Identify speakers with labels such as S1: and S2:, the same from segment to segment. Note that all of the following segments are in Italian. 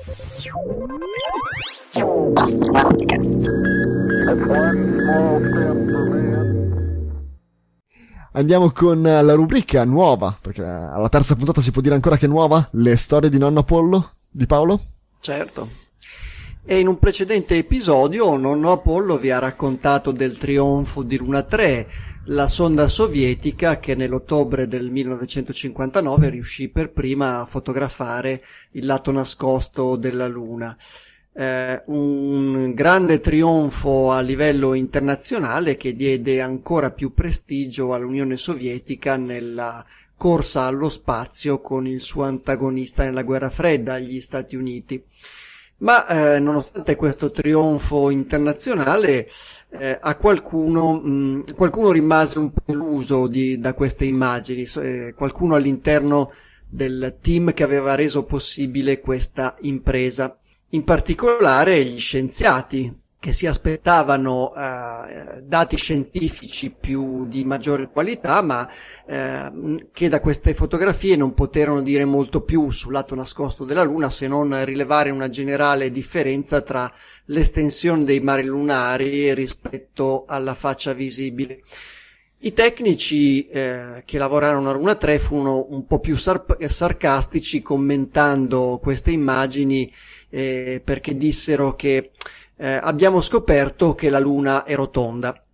S1: Andiamo con la rubrica nuova, perché alla terza puntata si può dire ancora che è nuova, le storie di nonno Apollo, di Paolo?
S2: Certo. E in un precedente episodio nonno Apollo vi ha raccontato del trionfo di Luna 3, la sonda sovietica che nell'ottobre del 1959 riuscì per prima a fotografare il lato nascosto della Luna. Un grande trionfo a livello internazionale che diede ancora più prestigio all'Unione Sovietica nella corsa allo spazio con il suo antagonista nella guerra fredda, gli Stati Uniti. Ma nonostante questo trionfo internazionale, a qualcuno rimase un po' deluso da queste immagini, qualcuno all'interno del team che aveva reso possibile questa impresa. In particolare gli scienziati che si aspettavano dati scientifici di maggiore qualità, ma che da queste fotografie non poterono dire molto più sul lato nascosto della Luna, se non rilevare una generale differenza tra l'estensione dei mari lunari rispetto alla faccia visibile. I tecnici che lavorarono a Luna 3 furono un po' più sarcastici commentando queste immagini, perché dissero che abbiamo scoperto che la Luna è rotonda.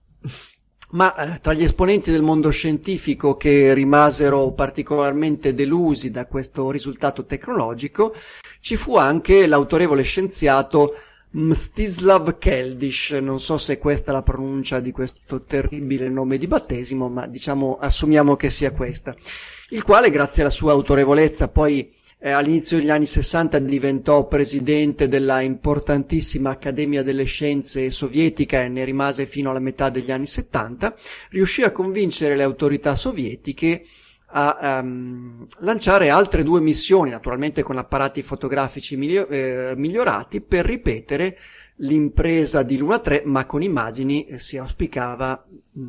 S2: Ma tra gli esponenti del mondo scientifico che rimasero particolarmente delusi da questo risultato tecnologico ci fu anche l'autorevole scienziato Mstislav Keldysh, non so se questa è la pronuncia di questo terribile nome di battesimo, ma assumiamo che sia questa, il quale grazie alla sua autorevolezza poi all'inizio degli anni 60 diventò presidente della importantissima Accademia delle Scienze sovietica e ne rimase fino alla metà degli anni 70, riuscì a convincere le autorità sovietiche a lanciare altre 2 missioni, naturalmente con apparati fotografici migliorati, per ripetere l'impresa di Luna 3, ma con immagini si auspicava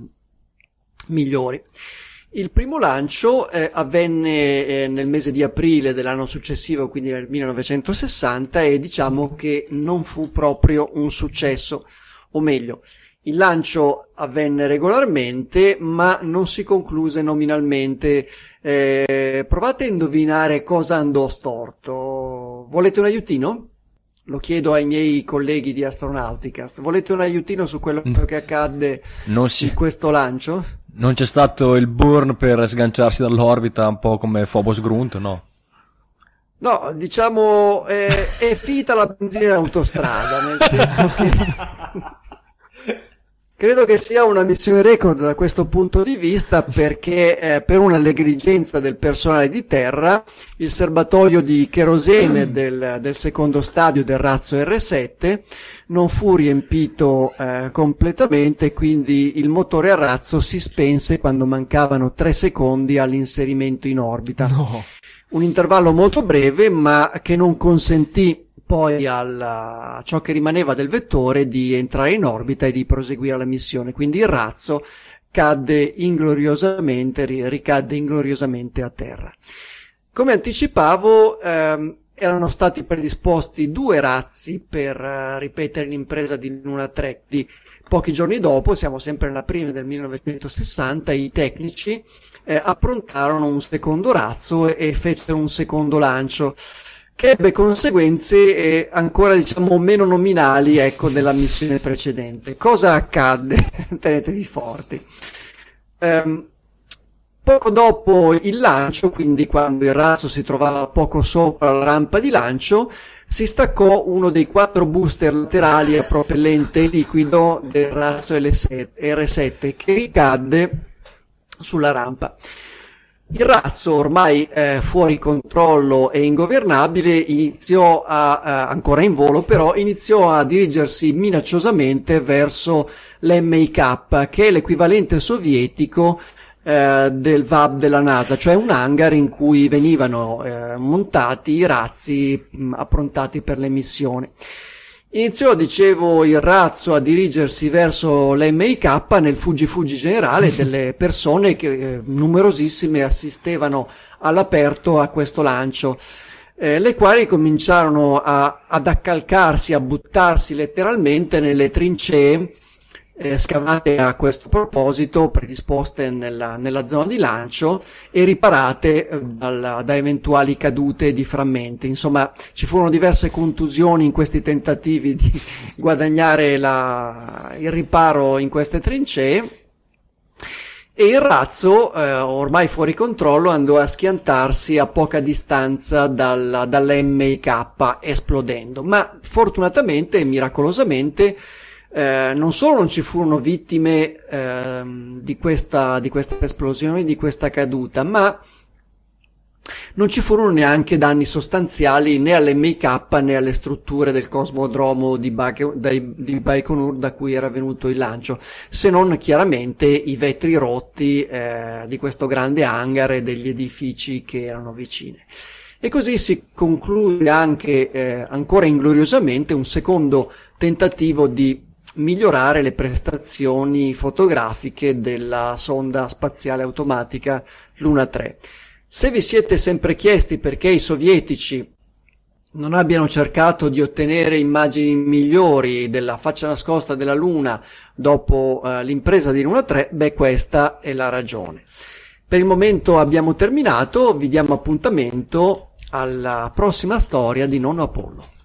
S2: migliori. Il primo lancio avvenne nel mese di aprile dell'anno successivo, quindi nel 1960, e diciamo che non fu proprio un successo, o meglio, il lancio avvenne regolarmente, ma non si concluse nominalmente. Provate a indovinare cosa andò storto. Volete un aiutino? Lo chiedo ai miei colleghi di Astronauticast. Volete un aiutino su quello che accadde in questo lancio?
S3: Non c'è stato il burn per sganciarsi dall'orbita, un po' come Phobos Grunt, no?
S2: No, diciamo è finita la benzina in autostrada, nel senso che credo che sia una missione record da questo punto di vista, perché per una negligenza del personale di terra il serbatoio di cherosene del secondo stadio del razzo R7 non fu riempito completamente, quindi il motore a razzo si spense quando mancavano 3 secondi all'inserimento in orbita. No. Un intervallo molto breve, ma che non consentì poi a ciò che rimaneva del vettore di entrare in orbita e di proseguire la missione. Quindi il razzo ricadde ingloriosamente a terra. Come anticipavo, erano stati predisposti 2 razzi per ripetere l'impresa di Luna 3. Pochi giorni dopo, siamo sempre nell'aprile del 1960, i tecnici approntarono un secondo razzo e fecero un secondo lancio, che ebbe conseguenze ancora meno nominali della missione precedente. Cosa accadde? Tenetevi forti. Poco dopo il lancio, quindi quando il razzo si trovava poco sopra la rampa di lancio, si staccò uno dei 4 booster laterali a propellente liquido del razzo R7 che ricadde sulla rampa. Il razzo, ormai fuori controllo e ingovernabile, iniziò ancora in volo, però iniziò a dirigersi minacciosamente verso l'MIK, che è l'equivalente sovietico del VAB della NASA, cioè un hangar in cui venivano montati i razzi approntati per le missioni. Iniziò, dicevo, il razzo a dirigersi verso l'MIK nel fuggi generale delle persone che numerosissime assistevano all'aperto a questo lancio. le quali cominciarono ad accalcarsi, a buttarsi letteralmente nelle trincee scavate a questo proposito, predisposte nella zona di lancio e riparate da eventuali cadute di frammenti. Insomma, ci furono diverse contusioni in questi tentativi di guadagnare il riparo in queste trincee. E il razzo, ormai fuori controllo, andò a schiantarsi a poca distanza dall'MK, esplodendo. Ma fortunatamente e miracolosamente non solo non ci furono vittime di questa esplosione, di questa caduta, ma non ci furono neanche danni sostanziali né all'MK né alle strutture del cosmodromo di Baikonur da cui era venuto il lancio, se non chiaramente i vetri rotti di questo grande hangar e degli edifici che erano vicini. E così si conclude anche ancora ingloriosamente un secondo tentativo di migliorare le prestazioni fotografiche della sonda spaziale automatica Luna 3. Se vi siete sempre chiesti perché i sovietici non abbiano cercato di ottenere immagini migliori della faccia nascosta della Luna dopo l'impresa di Luna 3, questa è la ragione. Per il momento abbiamo terminato, vi diamo appuntamento alla prossima storia di Nonno Apollo.